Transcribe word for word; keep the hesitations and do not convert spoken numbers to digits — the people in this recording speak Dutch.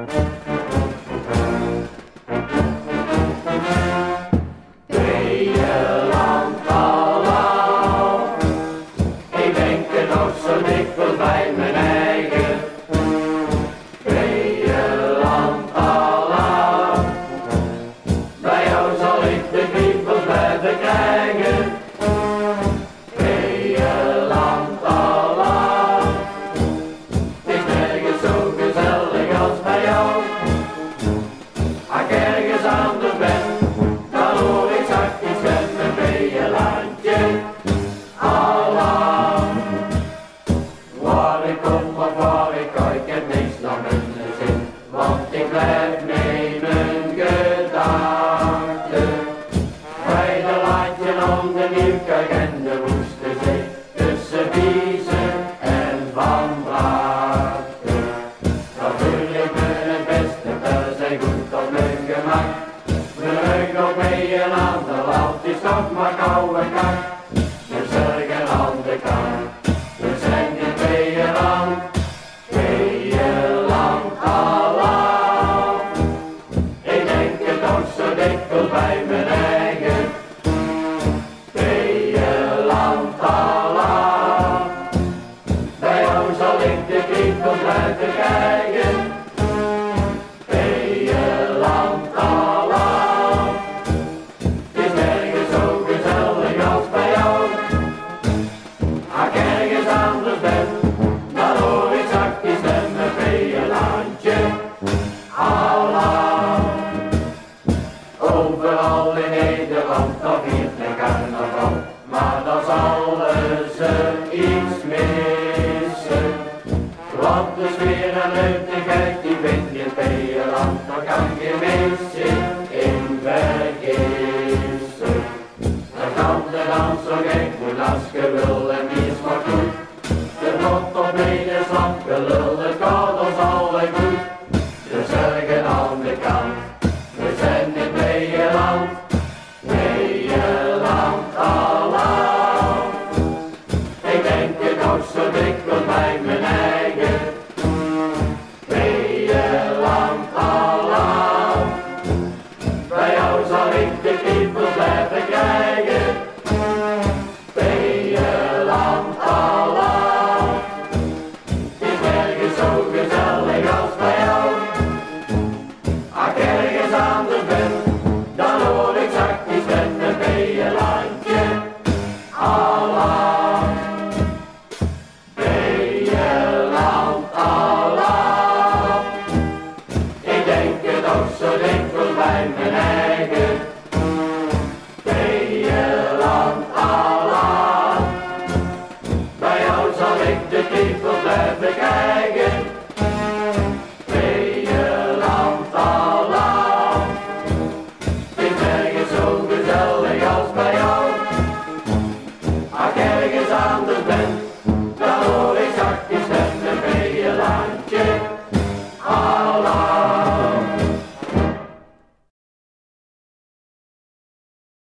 Ik denk er nog zo dikwijls bij mijn eigen. Ben je land al lang? Bij jou zal ik de kriebels blijven krijgen. Ben je land al lang? Het is nergens zo gezellig als bij jou. Als ik ergens anders ben, dan hoor ik zachtjes stemmen. Ben je landje al lang? Waar ik kom of waar ik ga, ik heb niks naar mijn zin, want ik blijf